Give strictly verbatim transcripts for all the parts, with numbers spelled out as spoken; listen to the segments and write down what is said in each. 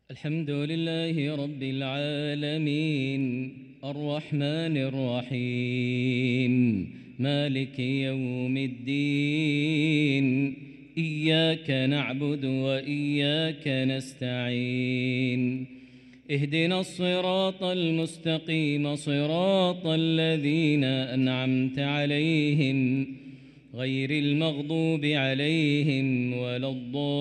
الحمد لله رب العالمين الرحمن الرحيم مالك يوم الدين إياك نعبد وإياك نستعين اهدنا الصراط المستقيم صراط الذين أنعمت عليهم غير المغضوب عليهم ولا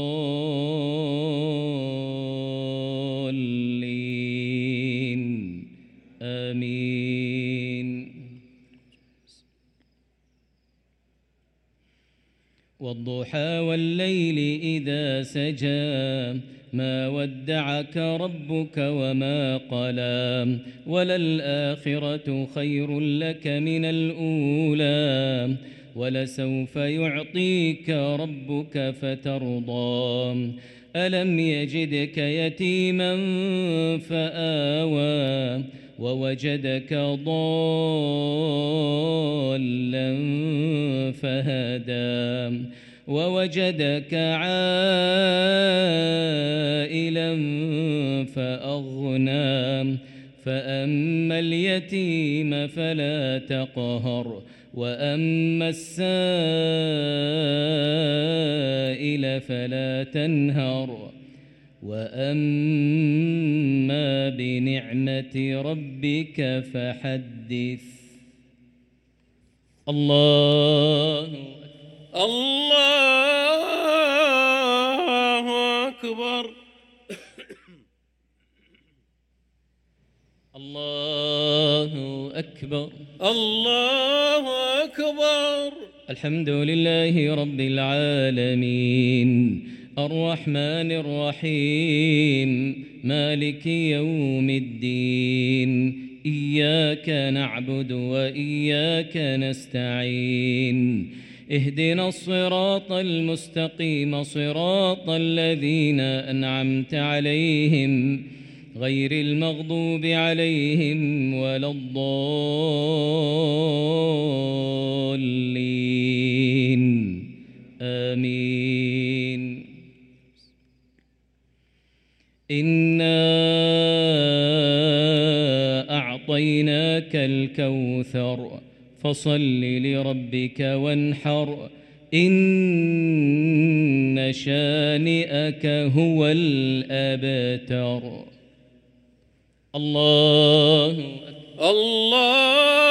الضالين آمين. والضحى والليل إذا سجى ما ودعك ربك وما قلى وللآخرة خير لك من الأولى ولسوف يعطيك ربك فترضى ألم يجدك يتيما فآوى ووجدك ضالا فهدى ووجدك عائلا فأغنى فأما اليتيم فلا تقهر وأما السائل فلا تنهر وأما بنعمة ربك فحدث. الله الله أكبر. الله أكبر. الله أكبر. الحمد لله رب العالمين الرحمن الرحيم مالك يوم الدين إياك نعبد وإياك نستعين اهدنا الصراط المستقيم صراط الذين أنعمت عليهم غير المغضوب عليهم ولا الضالين آمين. إنا أعطيناك الكوثر فصل لربك وانحر إن شانئك هو الأبتر. الله الله